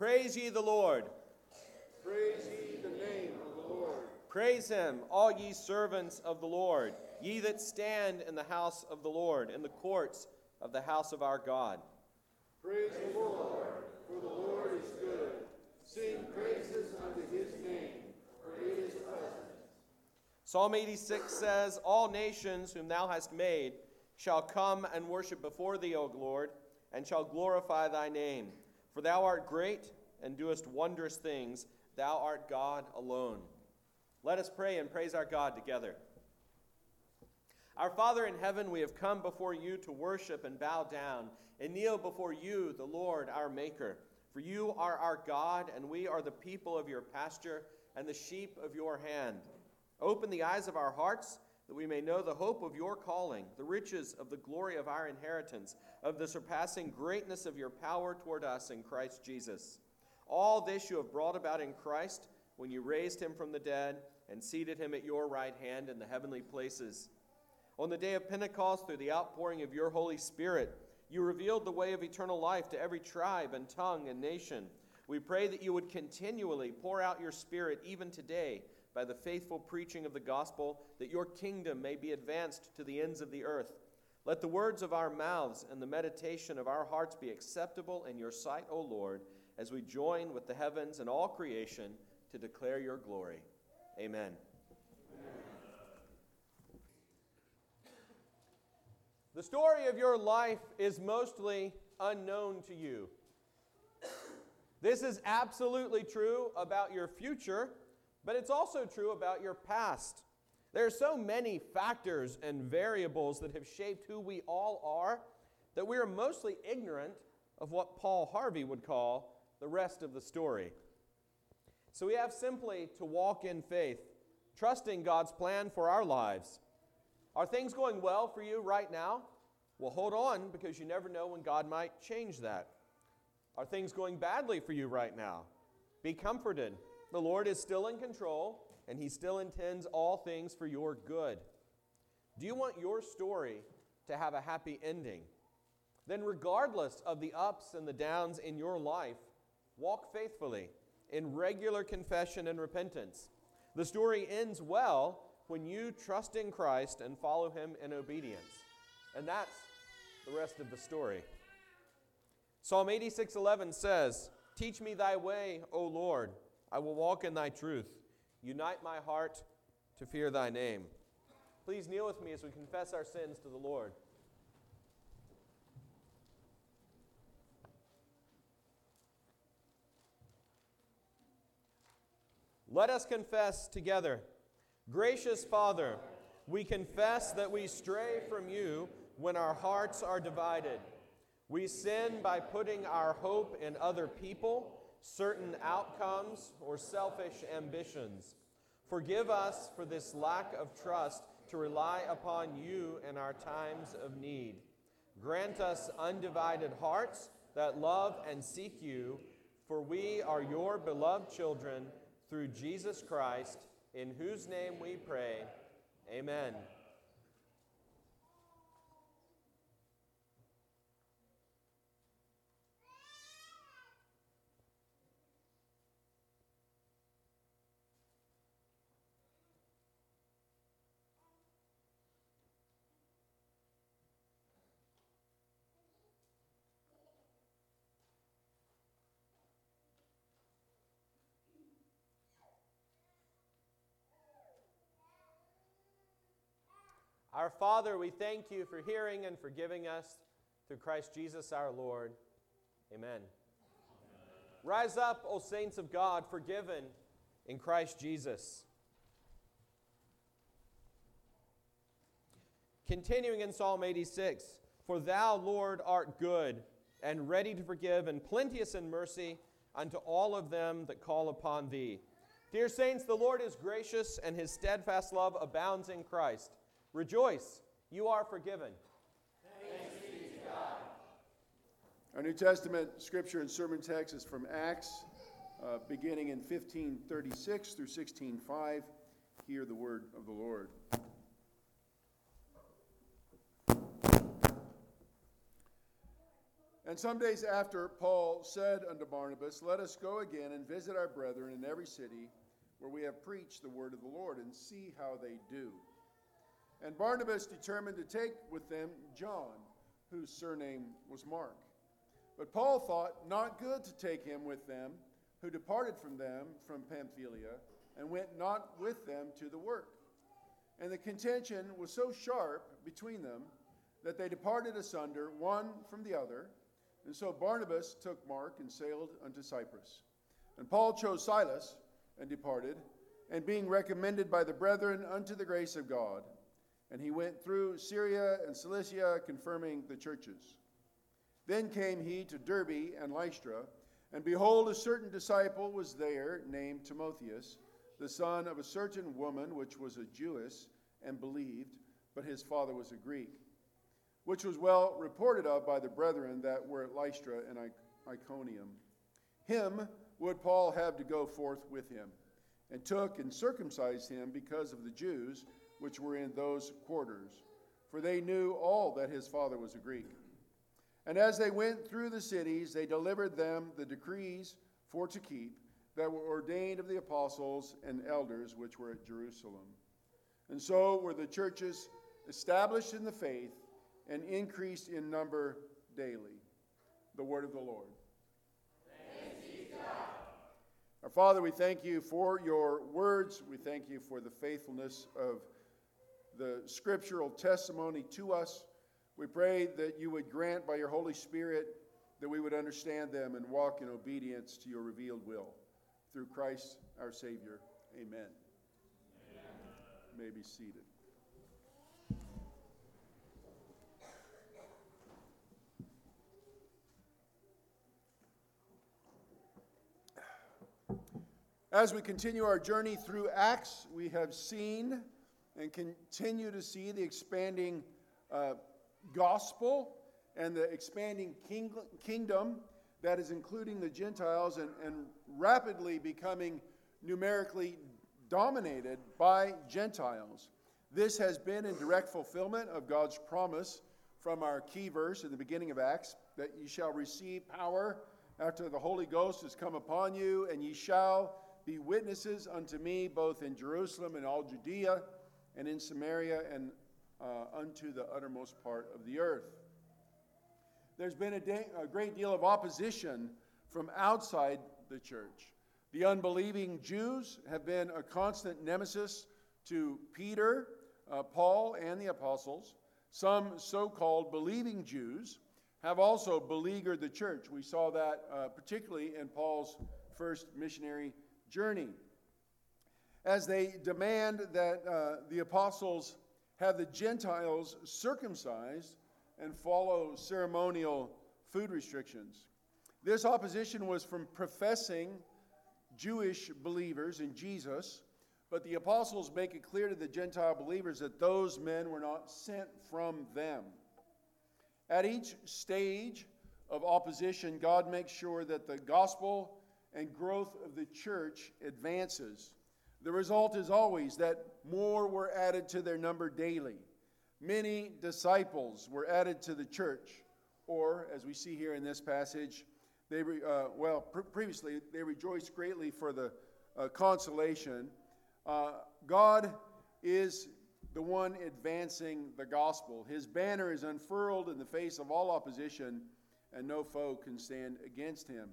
Praise ye the Lord. Praise ye the name of the Lord. Praise him, all ye servants of the Lord, ye that stand in the house of the Lord, in the courts of the house of our God. Praise the Lord, for the Lord is good. Sing praises unto his name, for it is pleasant. Psalm 86 says, All nations whom thou hast made shall come and worship before thee, O Lord, and shall glorify thy name. For thou art great and doest wondrous things. Thou art God alone. Let us pray and praise our God together. Our Father in heaven, we have come before you to worship and bow down and kneel before you, the Lord, our Maker. For you are our God, and we are the people of your pasture and the sheep of your hand. Open the eyes of our hearts, that we may know the hope of your calling, the riches of the glory of our inheritance, of the surpassing greatness of your power toward us in Christ Jesus. All this you have brought about in Christ, when you raised him from the dead and seated him at your right hand in the heavenly places. On the day of Pentecost, through the outpouring of your Holy Spirit, you revealed the way of eternal life to every tribe and tongue and nation. We pray that you would continually pour out your Spirit even today, by the faithful preaching of the gospel, that your kingdom may be advanced to the ends of the earth. Let the words of our mouths and the meditation of our hearts be acceptable in your sight, O Lord, as we join with the heavens and all creation to declare your glory. Amen. The story of your life is mostly unknown to you. This is absolutely true about your future, but it's also true about your past. There are so many factors and variables that have shaped who we all are that we are mostly ignorant of what Paul Harvey would call the rest of the story. So we have simply to walk in faith, trusting God's plan for our lives. Are things going well for you right now? Well, hold on, because you never know when God might change that. Are things going badly for you right now? Be comforted. The Lord is still in control, and he still intends all things for your good. Do you want your story to have a happy ending? Then regardless of the ups and the downs in your life, walk faithfully in regular confession and repentance. The story ends well when you trust in Christ and follow him in obedience. And that's the rest of the story. Psalm 86:11 says, Teach me thy way, O Lord. I will walk in thy truth. Unite my heart to fear thy name. Please kneel with me as we confess our sins to the Lord. Let us confess together. Gracious Father, we confess that we stray from you when our hearts are divided. We sin by putting our hope in other people, certain outcomes, or selfish ambitions. Forgive us for this lack of trust to rely upon you in our times of need. Grant us undivided hearts that love and seek you, for we are your beloved children through Jesus Christ, in whose name we pray. Amen. Our Father, we thank you for hearing and forgiving us through Christ Jesus our Lord. Amen. Amen. Rise up, O saints of God, forgiven in Christ Jesus. Continuing in Psalm 86, For thou, Lord, art good, and ready to forgive, and plenteous in mercy unto all of them that call upon thee. Dear saints, the Lord is gracious, and his steadfast love abounds in Christ. Rejoice, you are forgiven. Thanks be to God. Our New Testament scripture and sermon text is from Acts, beginning in 15:36 through 16:5. Hear the word of the Lord. And some days after, Paul said unto Barnabas, Let us go again and visit our brethren in every city where we have preached the word of the Lord, and see how they do. And Barnabas determined to take with them John, whose surname was Mark. But Paul thought not good to take him with them, who departed from them from Pamphylia, and went not with them to the work. And the contention was so sharp between them that they departed asunder, one from the other. And so Barnabas took Mark and sailed unto Cyprus. And Paul chose Silas and departed, and being recommended by the brethren unto the grace of God. And he went through Syria and Cilicia, confirming the churches. Then came he to Derbe and Lystra, and behold, a certain disciple was there, named Timotheus, the son of a certain woman which was a Jewess, and believed, but his father was a Greek, which was well reported of by the brethren that were at Lystra and Iconium. Him would Paul have to go forth with him, and took and circumcised him because of the Jews which were in those quarters, for they knew all that his father was a Greek. And as they went through the cities, they delivered them the decrees for to keep that were ordained of the apostles and elders which were at Jerusalem. And so were the churches established in the faith and increased in number daily. The word of the Lord. Thanks be to God. Our Father, we thank you for your words. We thank you for the faithfulness of the scriptural testimony to us. We pray that you would grant by your Holy Spirit that we would understand them and walk in obedience to your revealed will. Through Christ our Savior. Amen. You may be seated. As we continue our journey through Acts, we have seen and continue to see the expanding gospel and the expanding kingdom that is including the Gentiles and rapidly becoming numerically dominated by Gentiles. This has been in direct fulfillment of God's promise from our key verse in the beginning of Acts, that ye shall receive power after the Holy Ghost is come upon you, and ye shall be witnesses unto me both in Jerusalem and all Judea and in Samaria and unto the uttermost part of the earth. There's been a great deal of opposition from outside the church. The unbelieving Jews have been a constant nemesis to Peter, Paul, and the apostles. Some so-called believing Jews have also beleaguered the church. We saw that particularly in Paul's first missionary journey, as they demand that the apostles have the Gentiles circumcised and follow ceremonial food restrictions. This opposition was from professing Jewish believers in Jesus, but the apostles make it clear to the Gentile believers that those men were not sent from them. At each stage of opposition, God makes sure that the gospel and growth of the church advances. The result is always that more were added to their number daily. Many disciples were added to the church, or, as we see here in this passage, previously they rejoiced greatly for the consolation. God is the one advancing the gospel. His banner is unfurled in the face of all opposition, and no foe can stand against him.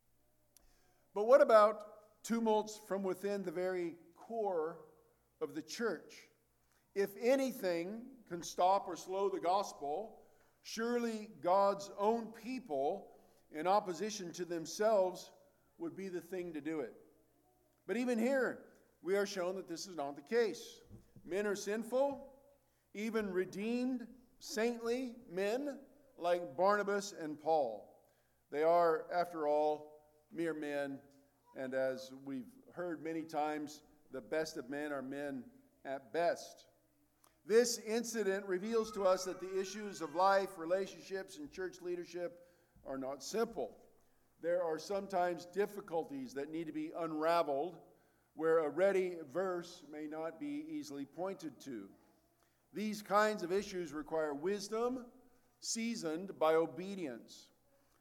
But what about tumults from within the very core of the church? If anything can stop or slow the gospel, surely God's own people, in opposition to themselves, would be the thing to do it. But even here, we are shown that this is not the case. Men are sinful, even redeemed, saintly men like Barnabas and Paul. They are, after all, mere men, and as we've heard many times, the best of men are men at best. This incident reveals to us that the issues of life, relationships, and church leadership are not simple. There are sometimes difficulties that need to be unraveled, where a ready verse may not be easily pointed to. These kinds of issues require wisdom, seasoned by obedience.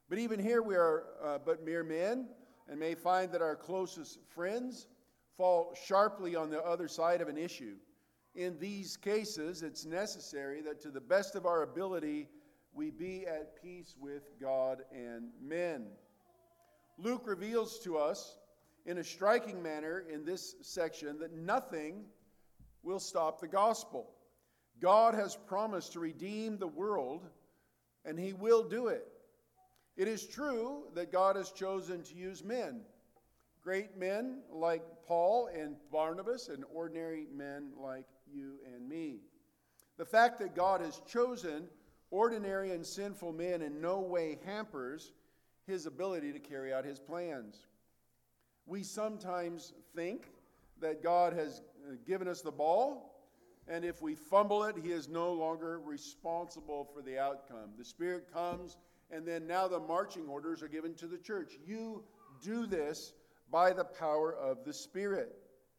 But even here we are but mere men, and may find that our closest friends fall sharply on the other side of an issue. In these cases, it's necessary that to the best of our ability, we be at peace with God and men. Luke reveals to us in a striking manner in this section that nothing will stop the gospel. God has promised to redeem the world, and he will do it. It is true that God has chosen to use men, great men like Paul and Barnabas, and ordinary men like you and me. The fact that God has chosen ordinary and sinful men in no way hampers his ability to carry out his plans. We sometimes think that God has given us the ball, and if we fumble it, he is no longer responsible for the outcome. The Spirit comes, and then now the marching orders are given to the church. You do this by the power of the Spirit.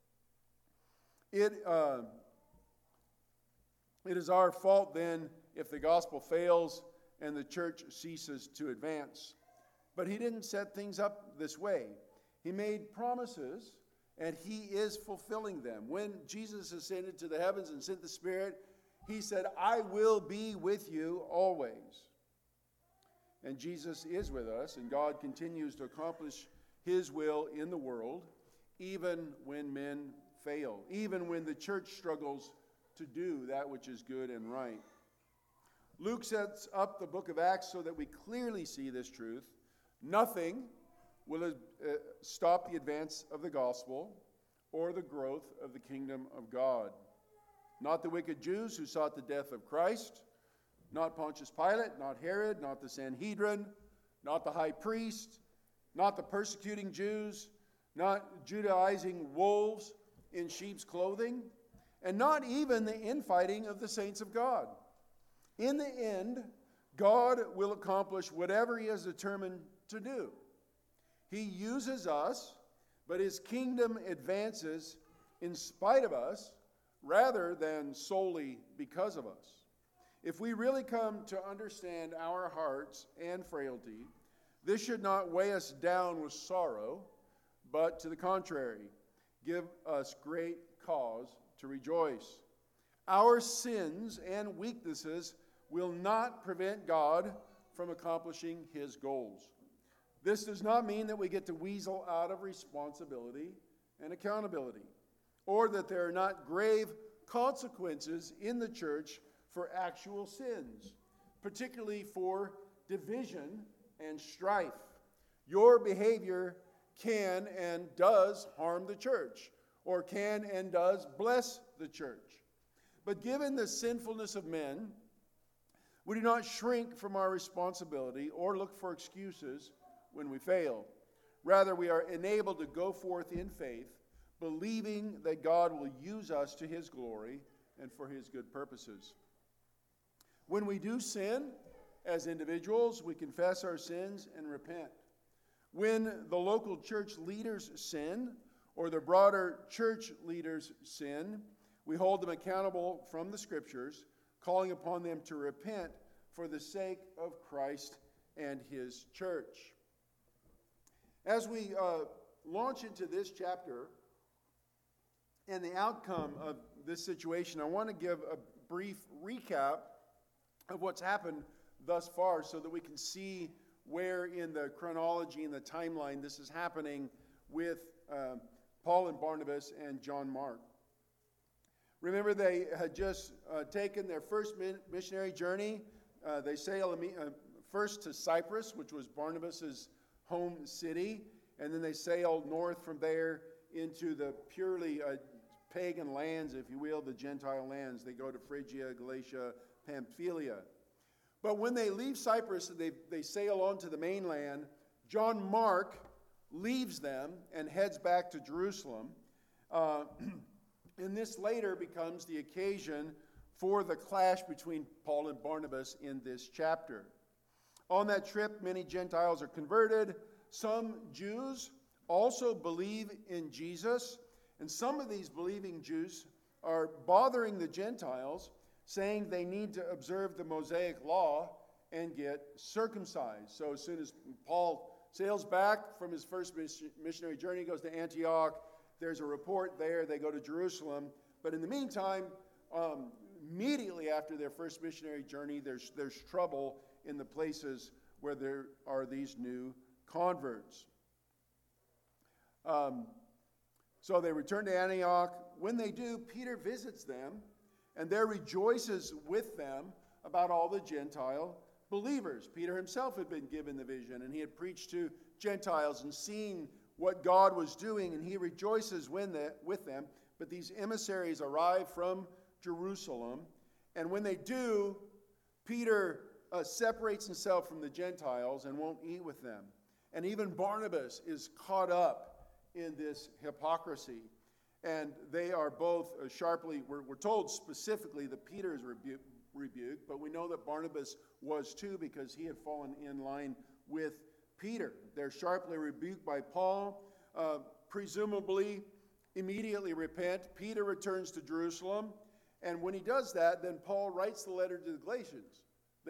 It is our fault then if the gospel fails and the church ceases to advance. But he didn't set things up this way. He made promises, and he is fulfilling them. When Jesus ascended to the heavens and sent the Spirit, he said, I will be with you always. And Jesus is with us, and God continues to accomplish his will in the world, even when men fail, even when the church struggles to do that which is good and right. Luke sets up the book of Acts so that we clearly see this truth. Nothing will stop the advance of the gospel or the growth of the kingdom of God. Not the wicked Jews who sought the death of Christ, not Pontius Pilate, not Herod, not the Sanhedrin, not the high priest, not the persecuting Jews, not Judaizing wolves in sheep's clothing, and not even the infighting of the saints of God. In the end, God will accomplish whatever he has determined to do. He uses us, but his kingdom advances in spite of us rather than solely because of us. If we really come to understand our hearts and frailty, this should not weigh us down with sorrow, but to the contrary, give us great cause to rejoice. Our sins and weaknesses will not prevent God from accomplishing his goals. This does not mean that we get to weasel out of responsibility and accountability, or that there are not grave consequences in the church for actual sins, particularly for division and strife. Your behavior can and does harm the church, or can and does bless the church. But given the sinfulness of men, we do not shrink from our responsibility or look for excuses when we fail. Rather, we are enabled to go forth in faith, believing that God will use us to his glory and for his good purposes. When we do sin, as individuals, we confess our sins and repent. When the local church leaders sin, or the broader church leaders sin, we hold them accountable from the Scriptures, calling upon them to repent for the sake of Christ and his church. As we launch into this chapter and the outcome of this situation, I want to give a brief recap of what's happened thus far so that we can see where in the chronology and the timeline this is happening with Paul and Barnabas and John Mark. Remember, they had just taken their first missionary journey. They sailed first to Cyprus, which was Barnabas' home city, and then they sailed north from there into the purely pagan lands, if you will, the Gentile lands. They go to Phrygia, Galatia, Pamphylia. But when they leave Cyprus, they sail on to the mainland. John Mark leaves them and heads back to Jerusalem. And this later becomes the occasion for the clash between Paul and Barnabas in this chapter. On that trip, many Gentiles are converted. Some Jews also believe in Jesus. And some of these believing Jews are bothering the Gentiles, saying they need to observe the Mosaic law and get circumcised. So as soon as Paul sails back from his first missionary journey, goes to Antioch, there's a report there, they go to Jerusalem. But in the meantime, immediately after their first missionary journey, there's trouble in the places where there are these new converts. So they return to Antioch. When they do, Peter visits them, and there rejoices with them about all the Gentile believers. Peter himself had been given the vision, and he had preached to Gentiles and seen what God was doing, and he rejoices with them. But these emissaries arrive from Jerusalem, and when they do, Peter separates himself from the Gentiles and won't eat with them. And even Barnabas is caught up in this hypocrisy. And they are both sharply, we're told specifically that Peter is rebuked, but we know that Barnabas was too, because he had fallen in line with Peter. They're sharply rebuked by Paul, presumably immediately repent. Peter returns to Jerusalem, and when he does that, then Paul writes the letter to the Galatians.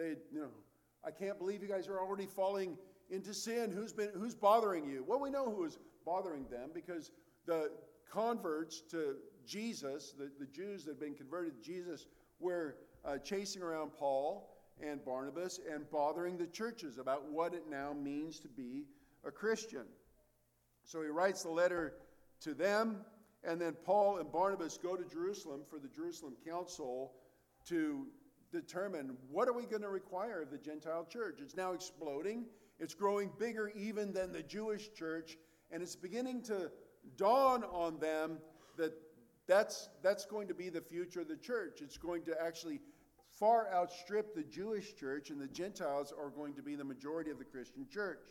I can't believe you guys are already falling into sin. Who's bothering you? Well, we know who is bothering them, because the converts to Jesus, the Jews that had been converted to Jesus, were chasing around Paul and Barnabas and bothering the churches about what it now means to be a Christian. So he writes the letter to them, and then Paul and Barnabas go to Jerusalem for the Jerusalem Council to determine, what are we going to require of the Gentile church? It's now exploding. It's growing bigger even than the Jewish church, and it's beginning to dawn on them that that's going to be the future of the church. It's going to actually far outstrip the Jewish church, and the Gentiles are going to be the majority of the Christian church.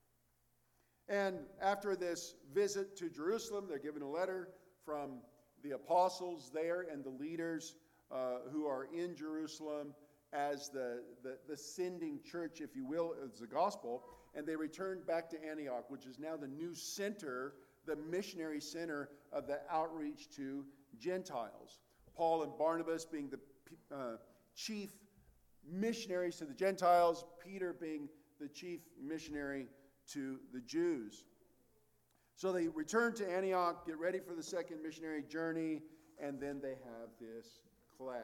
And after this visit to Jerusalem, they're given a letter from the apostles there and the leaders who are in Jerusalem as the sending church, if you will, as the gospel. And they return back to Antioch, which is now the new center, the missionary center of the outreach to Gentiles. Paul and Barnabas being the chief missionaries to the Gentiles, Peter being the chief missionary to the Jews. So they return to Antioch, get ready for the second missionary journey, and then they have this clash.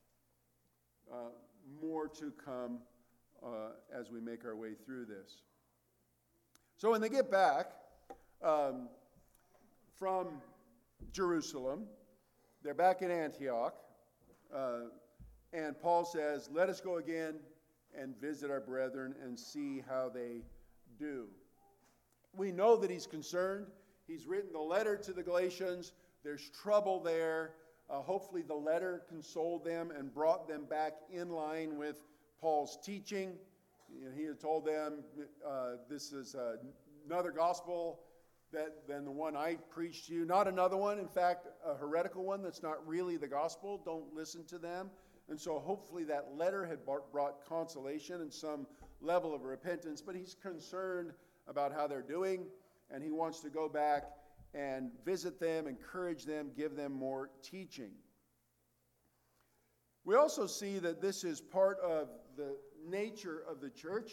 More to come as we make our way through this. So when they get back from Jerusalem, they're back in Antioch, and Paul says, let us go again and visit our brethren and see how they do. We know that he's concerned. He's written the letter to the Galatians. There's trouble there. Hopefully the letter consoled them and brought them back in line with Paul's teaching. He had told them, this is another gospel than the one I preached to you. Not another one, in fact, a heretical one that's not really the gospel. Don't listen to them. And so hopefully that letter had brought consolation and some level of repentance, but he's concerned about how they're doing, and he wants to go back and visit them, encourage them, give them more teaching. We also see that this is part of the nature of the church.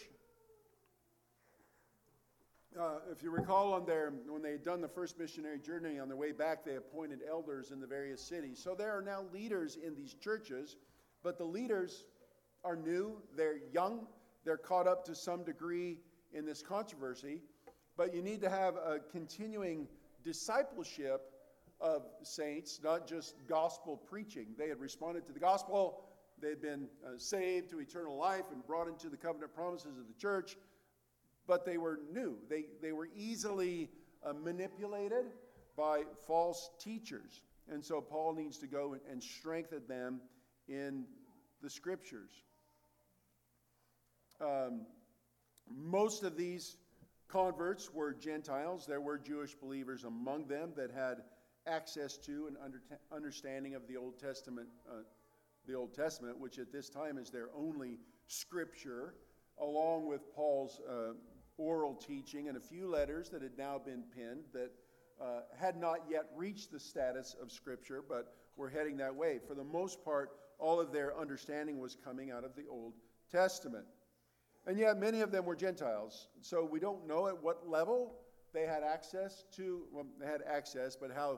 If you recall when they had done the first missionary journey, on their way back, they appointed elders in the various cities. So there are now leaders in these churches, but the leaders are new, they're young, they're caught up to some degree in this controversy, but you need to have a continuing discipleship of saints, not just gospel preaching. They had responded to the gospel, they had been saved to eternal life and brought into the covenant promises of the church, but they were new. They were easily manipulated by false teachers. And so Paul needs to go and strengthen them in the scriptures. Most of these converts were Gentiles. There were Jewish believers among them that had access to and understanding of the Old Testament, which at this time is their only scripture, along with Paul's oral teaching and a few letters that had now been penned that had not yet reached the status of scripture, but were heading that way. For the most part, all of their understanding was coming out of the Old Testament. And yet many of them were Gentiles. So we don't know at what level they had access to, well, they had access, but how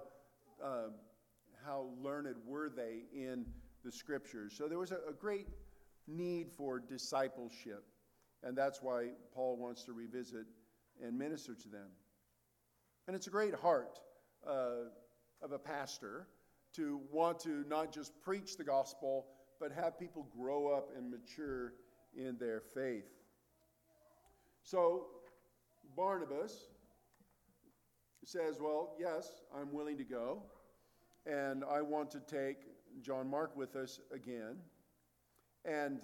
learned were they in the Scriptures. So there was a great need for discipleship. And that's why Paul wants to revisit and minister to them. And it's a great heart of a pastor to want to not just preach the gospel, but have people grow up and mature in their faith. So Barnabas says, well, yes, I'm willing to go, and I want to take John Mark with us again. And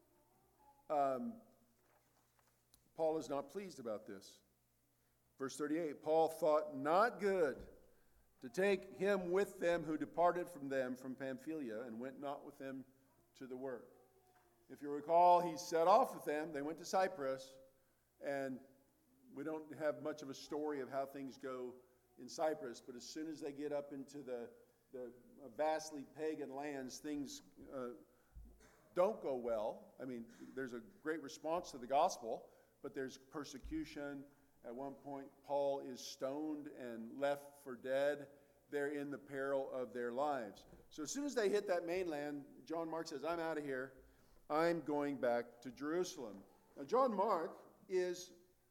Paul is not pleased about this. Verse 38, Paul thought not good to take him with them who departed from them from Pamphylia and went not with them to the work. If you recall, he set off with them. They went to Cyprus, and we don't have much of a story of how things go in Cyprus, but as soon as they get up into the vastly pagan lands, things don't go well. I mean, there's a great response to the gospel, but there's persecution. At one point, Paul is stoned and left for dead. They're in the peril of their lives. So as soon as they hit that mainland, John Mark says, I'm out of here. I'm going back to Jerusalem. Now, John Mark is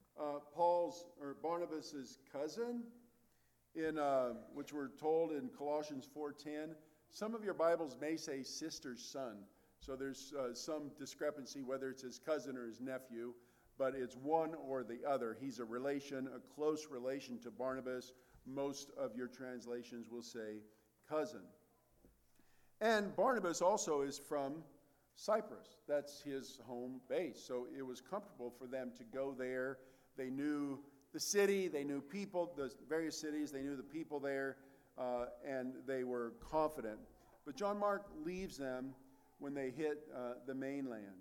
Barnabas' cousin, which we're told in Colossians 4:10. Some of your Bibles may say sister's son. So there's some discrepancy whether it's his cousin or his nephew, but it's one or the other. He's a relation, a close relation to Barnabas. Most of your translations will say cousin. And Barnabas also is from Cyprus. That's his home base. So it was comfortable for them to go there. They knew the city, they knew people, the various cities, they knew the people there, and they were confident. But John Mark leaves them when they hit the mainland.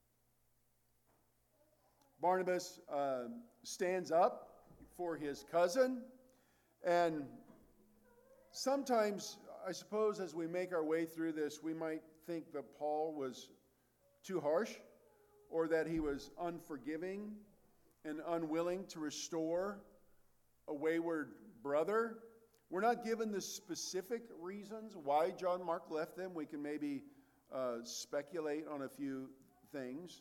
Barnabas stands up for his cousin, and sometimes, I suppose, as we make our way through this, we might think that Paul was too harsh, or that he was unforgiving and unwilling to restore a wayward brother. We're not given the specific reasons why John Mark left them. We can maybe speculate on a few things.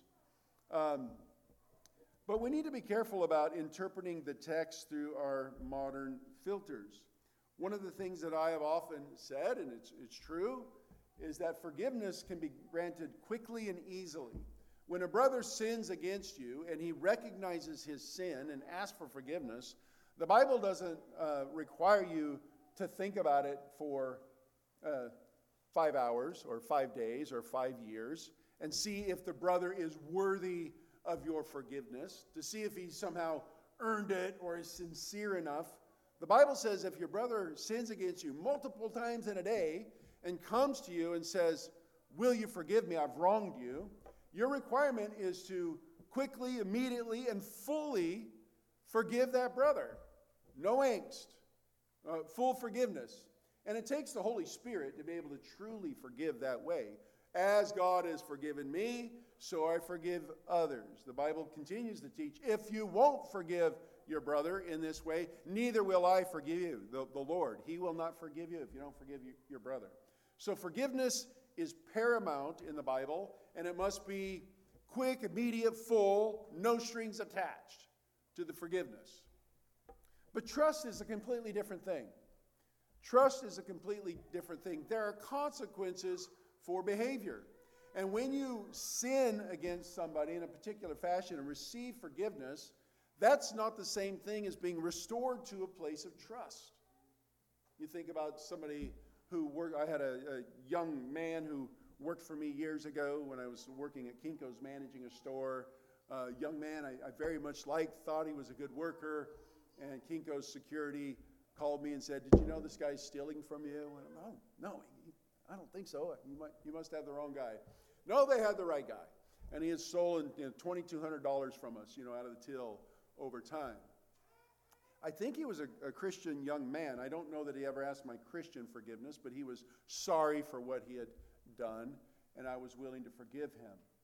But we need to be careful about interpreting the text through our modern filters. One of the things that I have often said, and it's true, is that forgiveness can be granted quickly and easily. When a brother sins against you and he recognizes his sin and asks for forgiveness, the Bible doesn't require you to think about it for 5 hours or 5 days or 5 years and see if the brother is worthy of your forgiveness, to see if he somehow earned it or is sincere enough. The Bible says if your brother sins against you multiple times in a day and comes to you and says, will you forgive me? I've wronged you. Your requirement is to quickly, immediately, and fully forgive that brother. No angst. Full forgiveness. And it takes the Holy Spirit to be able to truly forgive that way. As God has forgiven me, so I forgive others. The Bible continues to teach, if you won't forgive your brother in this way, neither will I forgive you, the Lord. He will not forgive you if you don't forgive your brother. So forgiveness is paramount in the Bible, and it must be quick, immediate, full, no strings attached to the forgiveness. But trust is a completely different thing. Trust is a completely different thing. There are consequences for behavior. And when you sin against somebody in a particular fashion and receive forgiveness, that's not the same thing as being restored to a place of trust. You think about somebody who worked, I had a young man who worked for me years ago when I was working at Kinko's managing a store. Young man I very much liked, thought he was a good worker, and Kinko's security called me and said, did you know this guy's stealing from you? And no, I don't think so. You must have the wrong guy. No, they had the right guy. And he had stolen $2,200 from us, out of the till over time. I think he was a Christian young man. I don't know that he ever asked my Christian forgiveness, but he was sorry for what he had done, and I was willing to forgive him.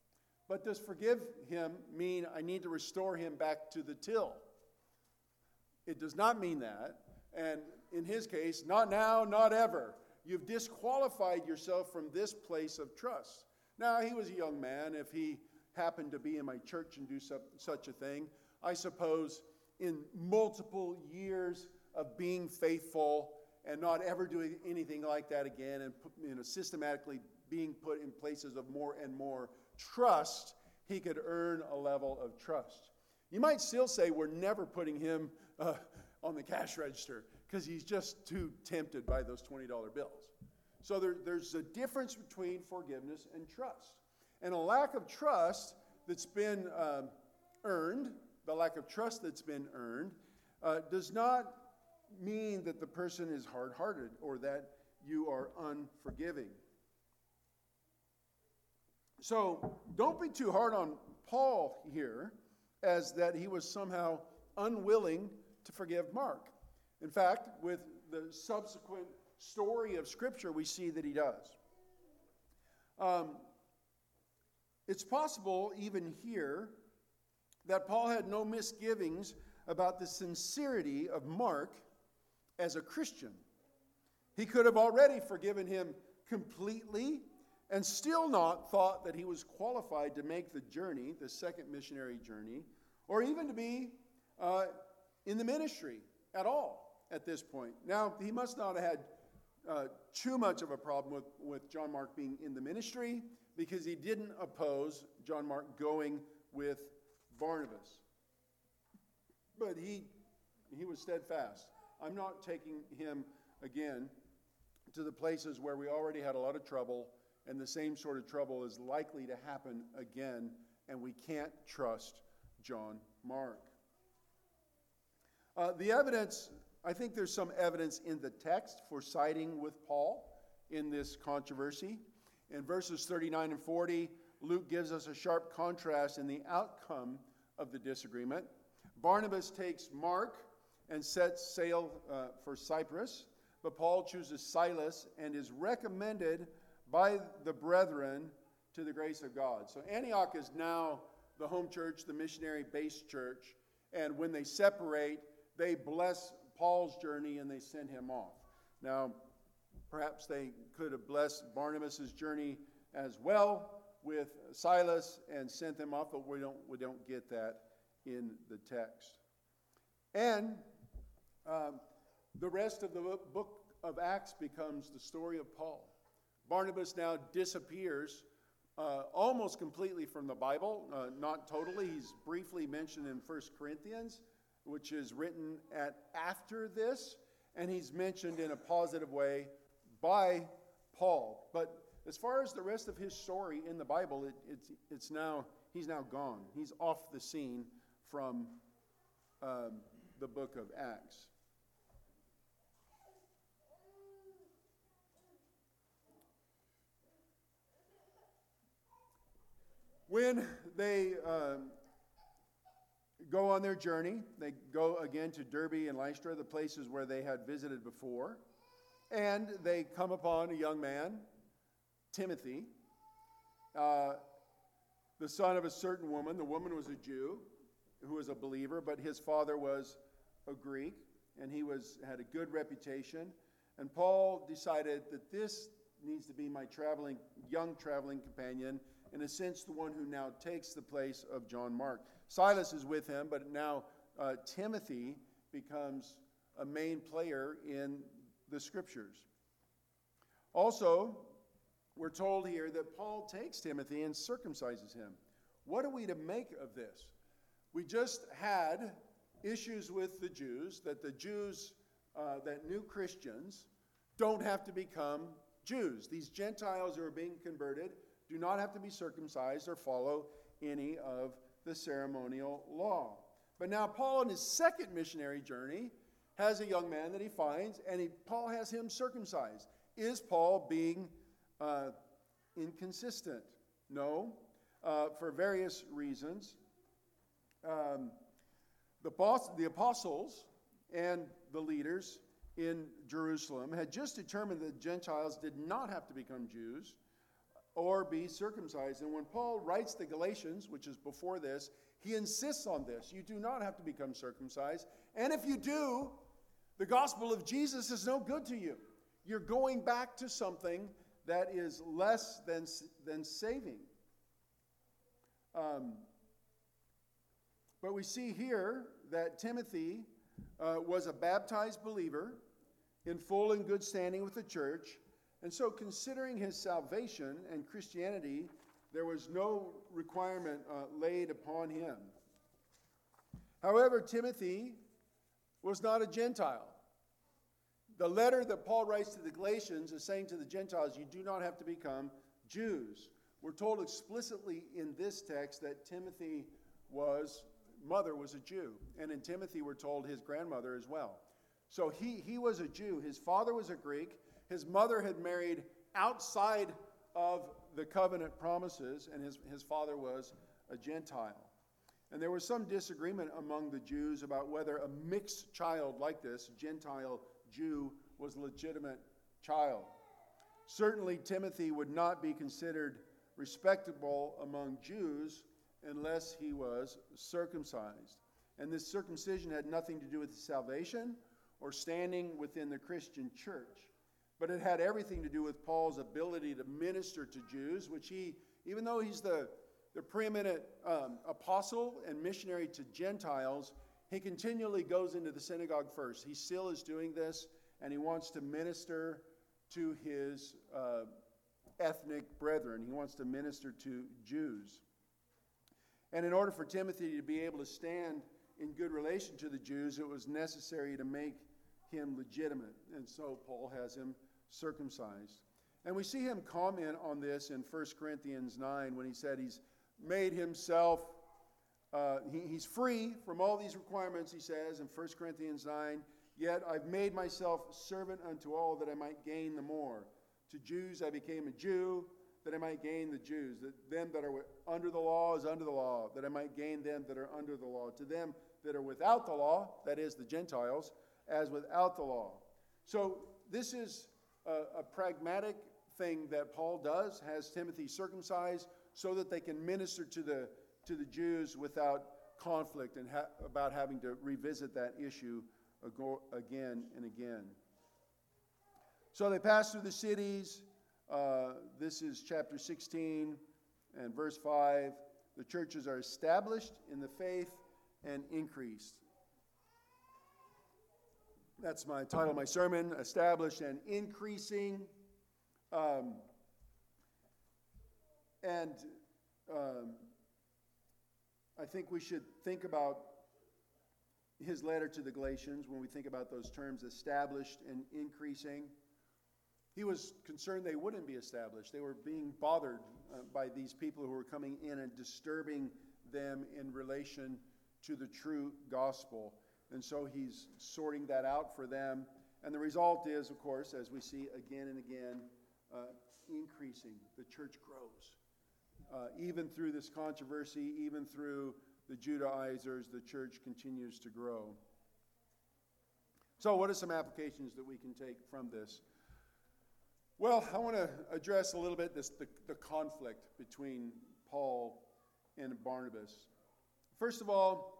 But does forgive him mean I need to restore him back to the till? It does not mean that. And in his case, not now, not ever. You've disqualified yourself from this place of trust. Now, he was a young man. If he happened to be in my church and do such a thing, I suppose in multiple years of being faithful and not ever doing anything like that again, and systematically being put in places of more and more trust, he could earn a level of trust. You might still say we're never putting him on the cash register because he's just too tempted by those $20 bills. So there's a difference between forgiveness and trust. And a lack of trust that's been earned, the lack of trust that's been earned, does not mean that the person is hard-hearted or that you are unforgiving. So don't be too hard on Paul here as that he was somehow unwilling to forgive Mark. In fact, with the subsequent story of Scripture, we see that he does. It's possible, even here, that Paul had no misgivings about the sincerity of Mark as a Christian. He could have already forgiven him completely and still not thought that he was qualified to make the journey, the second missionary journey, or even to be in the ministry at all at this point. Now, he must not have had too much of a problem with John Mark being in the ministry, because he didn't oppose John Mark going with Barnabas. But he was steadfast. I'm not taking him again to the places where we already had a lot of trouble, and the same sort of trouble is likely to happen again, and we can't trust John Mark. The evidence, I think there's some evidence in the text for siding with Paul in this controversy. In verses 39 and 40, Luke gives us a sharp contrast in the outcome of the disagreement. Barnabas takes Mark and sets sail for Cyprus, but Paul chooses Silas and is recommended by the brethren to the grace of God. So Antioch is now the home church, the missionary-based church, and when they separate, they bless Paul's journey and they send him off. Now, perhaps they could have blessed Barnabas' journey as well with Silas and sent them off, but we don't get that in the text. And the rest of the book of Acts becomes the story of Paul. Barnabas now disappears almost completely from the Bible, not totally. He's briefly mentioned in 1 Corinthians, which is written after this, and he's mentioned in a positive way by Paul. But as far as the rest of his story in the Bible, he's now gone. He's off the scene from the book of Acts. When they go on their journey, they go again to Derbe and Lystra, the places where they had visited before, and they come upon a young man, Timothy, the son of a certain woman. The woman was a Jew who was a believer, but his father was a Greek, and he had a good reputation. And Paul decided that this needs to be my young traveling companion, in a sense, the one who now takes the place of John Mark. Silas is with him, but now Timothy becomes a main player in the Scriptures. Also, we're told here that Paul takes Timothy and circumcises him. What are we to make of this? We just had issues with the Jews, that new Christians don't have to become Jews. These Gentiles who are being converted do not have to be circumcised or follow any of the ceremonial law. But now Paul, in his second missionary journey, has a young man that he finds, and Paul has him circumcised. Is Paul being inconsistent? No, for various reasons. The apostles and the leaders in Jerusalem had just determined that Gentiles did not have to become Jews or be circumcised. And when Paul writes the Galatians, which is before this, he insists on this. You do not have to become circumcised. And if you do, the gospel of Jesus is no good to you. You're going back to something that is less than saving. But we see here that Timothy was a baptized believer in full and good standing with the church. And so considering his salvation and Christianity, there was no requirement laid upon him. However, Timothy was not a Gentile. The letter that Paul writes to the Galatians is saying to the Gentiles, you do not have to become Jews. We're told explicitly in this text that Timothy's mother was a Jew. And in Timothy, we're told his grandmother as well. So he was a Jew. His father was a Greek. His mother had married outside of the covenant promises, and his father was a Gentile. And there was some disagreement among the Jews about whether a mixed child like this, Gentile Jew, was a legitimate child. Certainly, Timothy would not be considered respectable among Jews unless he was circumcised. And this circumcision had nothing to do with his salvation or standing within the Christian church. But it had everything to do with Paul's ability to minister to Jews, which he, even though he's the preeminent apostle and missionary to Gentiles, he continually goes into the synagogue first. He still is doing this, and he wants to minister to his ethnic brethren. He wants to minister to Jews. And in order for Timothy to be able to stand in good relation to the Jews, it was necessary to make him legitimate. And so Paul has him circumcised. And we see him comment on this in 1 Corinthians 9 when he said he's made himself, he's free from all these requirements, he says in 1 Corinthians 9, yet I've made myself servant unto all that I might gain the more. To Jews I became a Jew, that I might gain the Jews. That them that are under the law is under the law, that I might gain them that are under the law. To them that are without the law, that is the Gentiles, as without the law. So this is a pragmatic thing that Paul does, has Timothy circumcised so that they can minister to the Jews without conflict and about having to revisit that issue again and again. So they pass through the cities. This is chapter 16 and verse 5. The churches are established in the faith and increased. That's my title of my sermon, Established and Increasing. I think we should think about his letter to the Galatians when we think about those terms, established and increasing. He was concerned they wouldn't be established. They were being bothered by these people who were coming in and disturbing them in relation to the true gospel. And so he's sorting that out for them. And the result is, of course, as we see again and again, increasing. The church grows. Even through this controversy, even through the Judaizers, the church continues to grow. So what are some applications that we can take from this? Well, I want to address a little bit the conflict between Paul and Barnabas. First of all,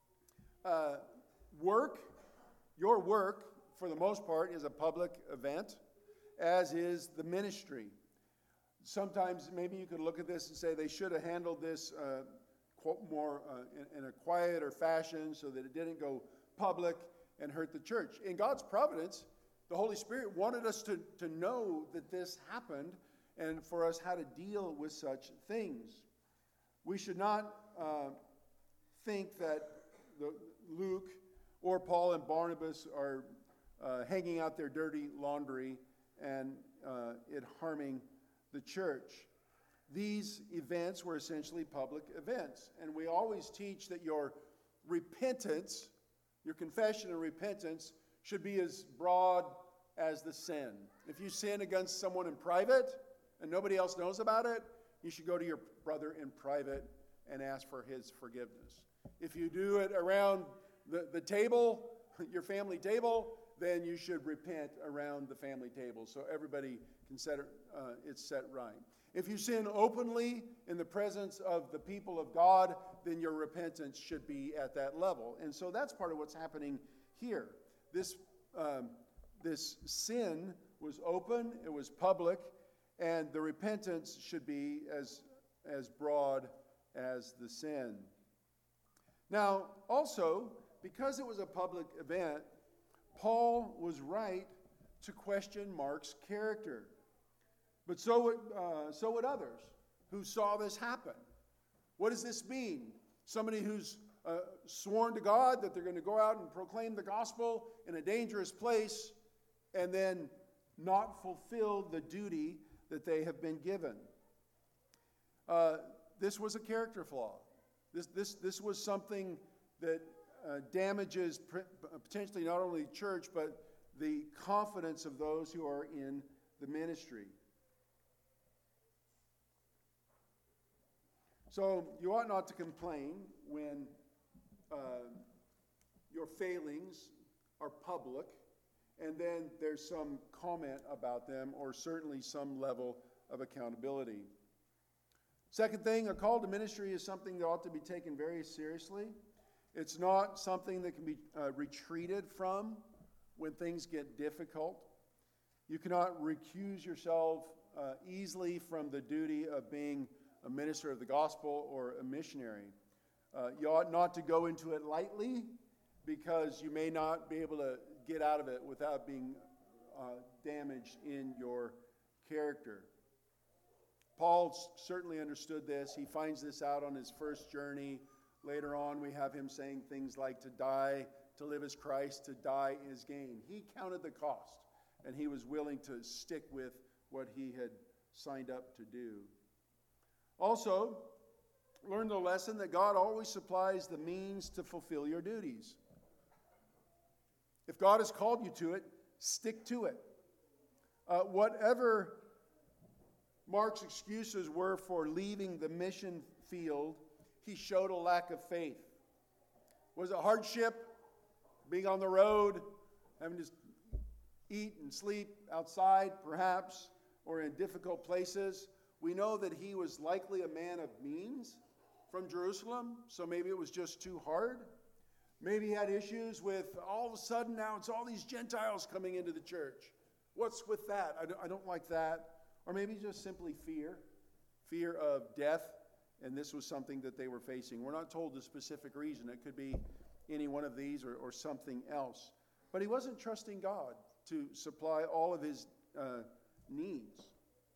your work, for the most part, is a public event, as is the ministry. Sometimes maybe you could look at this and say they should have handled this more in a quieter fashion so that it didn't go public and hurt the church. In God's providence, the Holy Spirit wanted us to know that this happened and for us how to deal with such things. We should not think that Luke or Paul and Barnabas are hanging out their dirty laundry and it harming the church. These events were essentially public events. And we always teach that your repentance, your confession and repentance, should be as broad as the sin. If you sin against someone in private and nobody else knows about it, you should go to your brother in private and ask for his forgiveness. If you do it around the table your family table, then you should repent around the family table so everybody can set it's set right. If you sin openly in the presence of the people of God, then your repentance should be at that level. And so that's part of what's happening here. This sin was open, it was public, and the repentance should be as broad as the sin. Now, also, because it was a public event, Paul was right to question Mark's character. But so would others who saw this happen. What does this mean? Somebody who's sworn to God that they're going to go out and proclaim the gospel in a dangerous place and then not fulfill the duty that they have been given. This was a character flaw. This was something that damages potentially not only the church, but the confidence of those who are in the ministry. So you ought not to complain when your failings are public, and then there's some comment about them, or certainly some level of accountability. Second thing, a call to ministry is something that ought to be taken very seriously. It's not something that can be retreated from when things get difficult. You cannot recuse yourself easily from the duty of being a minister of the gospel or a missionary. You ought not to go into it lightly, because you may not be able to get out of it without being damaged in your character. Paul certainly understood this. He finds this out on his first journey. Later on, we have him saying things like, to live as Christ, to die is gain. He counted the cost, and he was willing to stick with what he had signed up to do. Also, learn the lesson that God always supplies the means to fulfill your duties. If God has called you to it, stick to it. Whatever Mark's excuses were for leaving the mission field, he showed a lack of faith. Was it hardship, being on the road, having to eat and sleep outside, perhaps, or in difficult places? We know that he was likely a man of means from Jerusalem, so maybe it was just too hard. Maybe he had issues with, all of a sudden now it's all these Gentiles coming into the church. What's with that? I don't like that. Or maybe just simply fear of death, and this was something that they were facing. We're not told the specific reason. It could be any one of these or something else. But he wasn't trusting God to supply all of his needs.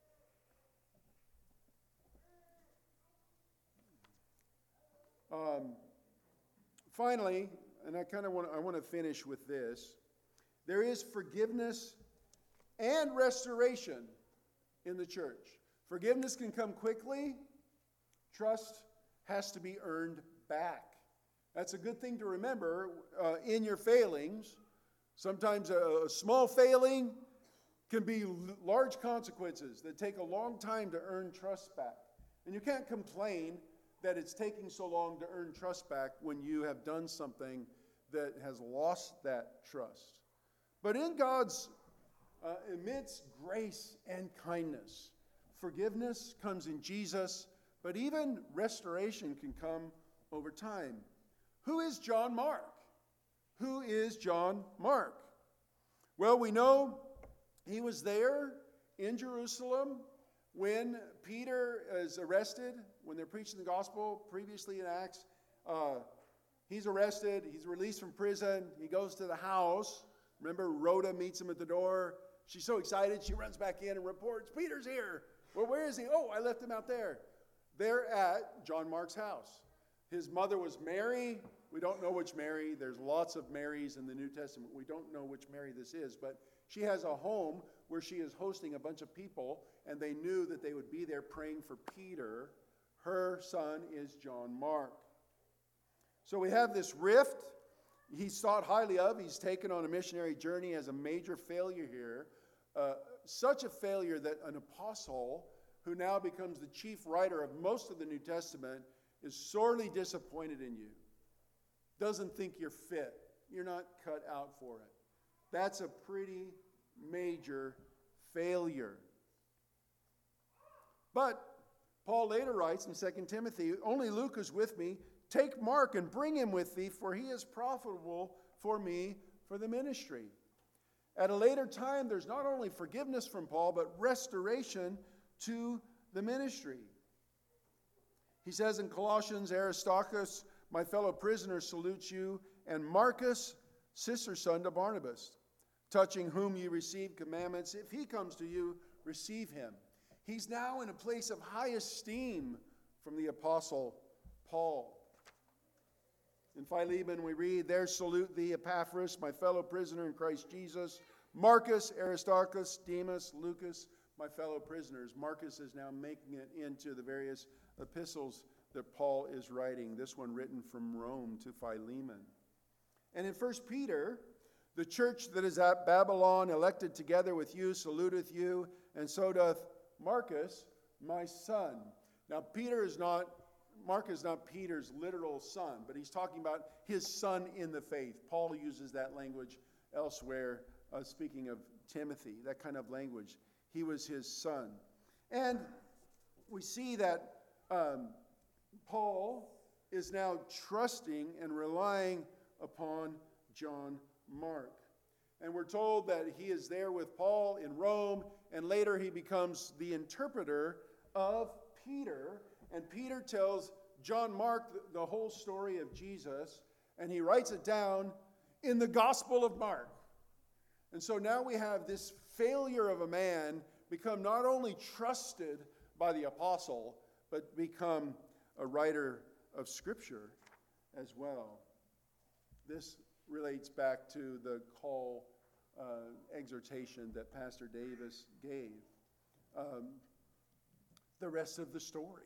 Finally, and I want to finish with this. There is forgiveness and restoration in the church. Forgiveness can come quickly. Trust has to be earned back. That's a good thing to remember in your failings. Sometimes a small failing can be large consequences that take a long time to earn trust back. And you can't complain that it's taking so long to earn trust back when you have done something that has lost that trust. But in God's immense grace and kindness, forgiveness comes in Jesus, but even restoration can come over time. Who is John Mark? Who is John Mark? Well, we know he was there in Jerusalem when Peter is arrested, when they're preaching the gospel previously in Acts. He's arrested, he's released from prison, he goes to the house. Remember, Rhoda meets him at the door. She's so excited, she runs back in and reports, Peter's here. Well, where is he? Oh, I left him out there. They're at John Mark's house. His mother was Mary. We don't know which Mary. There's lots of Marys in the New Testament. We don't know which Mary this is, but she has a home where she is hosting a bunch of people, and they knew that they would be there praying for Peter. Her son is John Mark. So we have this rift. He's thought highly of. He's taken on a missionary journey as a major failure here. Such a failure that an apostle, who now becomes the chief writer of most of the New Testament, is sorely disappointed in you. Doesn't think you're fit. you're not cut out for it. That's a pretty major failure. But Paul later writes in 2 Timothy, only Luke is with me. Take Mark and bring him with thee, for he is profitable for me for the ministry. At a later time, there's not only forgiveness from Paul, but restoration to the ministry. He says in Colossians, Aristarchus, my fellow prisoner, salutes you, and Marcus, sister son to Barnabas, touching whom you receive commandments. If he comes to you, receive him. He's now in a place of high esteem from the apostle Paul. In Philemon we read, there salute thee Epaphras, my fellow prisoner in Christ Jesus, Marcus, Aristarchus, Demas, Lucas, my fellow prisoners. Marcus is now making it into the various epistles that Paul is writing, this one written from Rome to Philemon. And in 1 Peter, the church that is at Babylon, elected together with you, saluteth you, and so doth Marcus, my son. Now, Mark is not Peter's literal son, but he's talking about his son in the faith. Paul uses that language elsewhere, speaking of Timothy, that kind of language. He was his son. And we see that Paul is now trusting and relying upon John Mark. And we're told that he is there with Paul in Rome, and later he becomes the interpreter of Peter. And Peter tells John Mark the whole story of Jesus, and he writes it down in the Gospel of Mark. And so now we have this failure of a man become not only trusted by the apostle, but become a writer of Scripture as well. This relates back to the call exhortation that Pastor Davis gave. The rest of the story.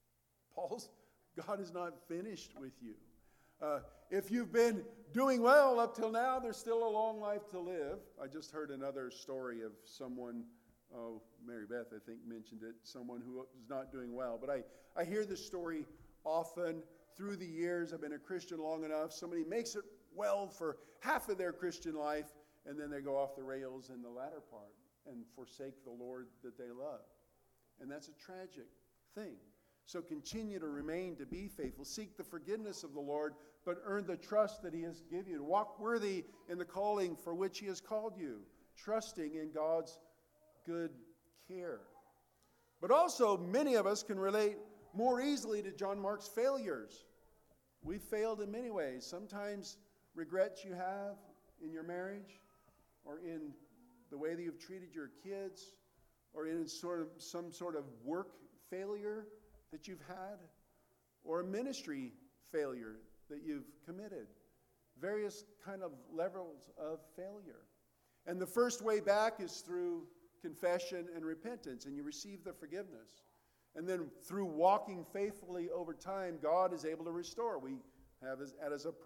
God is not finished with you. If you've been doing well up till now, there's still a long life to live. I just heard another story of someone, Mary Beth, I think, mentioned it, someone who was not doing well. But I hear this story often through the years. I've been a Christian long enough. Somebody makes it well for half of their Christian life, and then they go off the rails in the latter part and forsake the Lord that they love. And that's a tragic thing. So continue to remain, to be faithful. Seek the forgiveness of the Lord, but earn the trust that he has given you. Walk worthy in the calling for which he has called you, trusting in God's good care. But also, many of us can relate more easily to John Mark's failures. We've failed in many ways. Sometimes regrets you have in your marriage, or in the way that you've treated your kids, or in some sort of work failure that you've had, or a ministry failure that you've committed. Various kind of levels of failure. And the first way back is through confession and repentance, and you receive the forgiveness. And then through walking faithfully over time, God is able to restore. We have as a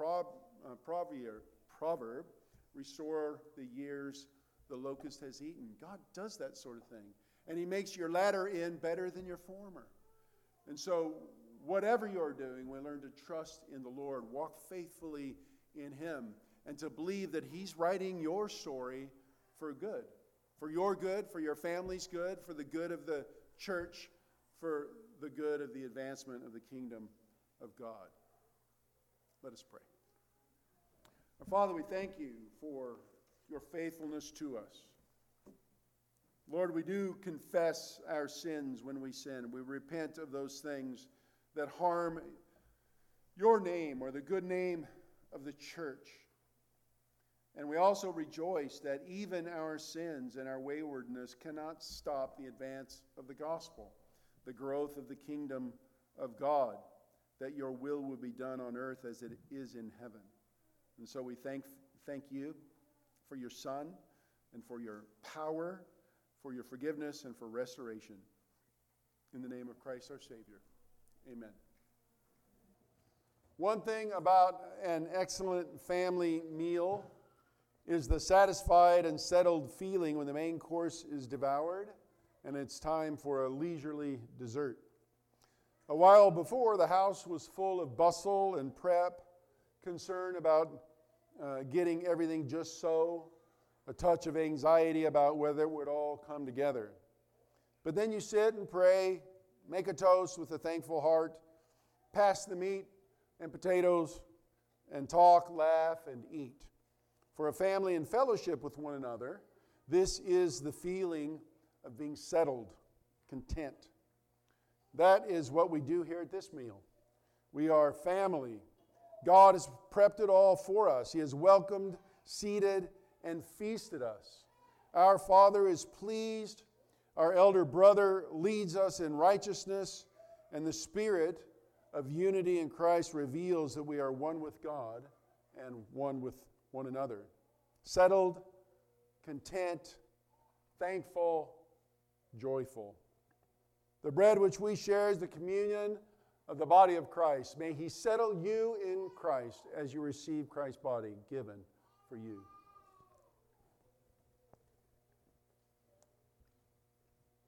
proverb, restore the years the locust has eaten. God does that sort of thing. And he makes your latter end better than your former. And so, whatever you're doing, we learn to trust in the Lord, walk faithfully in him, and to believe that he's writing your story for good. For your good, for your family's good, for the good of the church, for the good of the advancement of the kingdom of God. Let us pray. Our Father, we thank you for your faithfulness to us. Lord, we do confess our sins when we sin. We repent of those things that harm your name or the good name of the church. And we also rejoice that even our sins and our waywardness cannot stop the advance of the gospel, the growth of the kingdom of God, that your will would be done on earth as it is in heaven. And so we thank you for your Son and for your power, for your forgiveness, and for restoration. In the name of Christ our Savior, amen. One thing about an excellent family meal is the satisfied and settled feeling when the main course is devoured and it's time for a leisurely dessert. A while before, the house was full of bustle and prep, concern about getting everything just so, a touch of anxiety about whether it would all come together. But then you sit and pray, make a toast with a thankful heart, pass the meat and potatoes, and talk, laugh, and eat. For a family in fellowship with one another, this is the feeling of being settled, content. That is what we do here at this meal. We are family. God has prepped it all for us. He has welcomed, seated, and feasted us. Our Father is pleased. Our elder brother leads us in righteousness, and the Spirit of unity in Christ reveals that we are one with God and one with one another. Settled, content, thankful, joyful. The bread which we share is the communion of the body of Christ. May He settle you in Christ as you receive Christ's body given for you.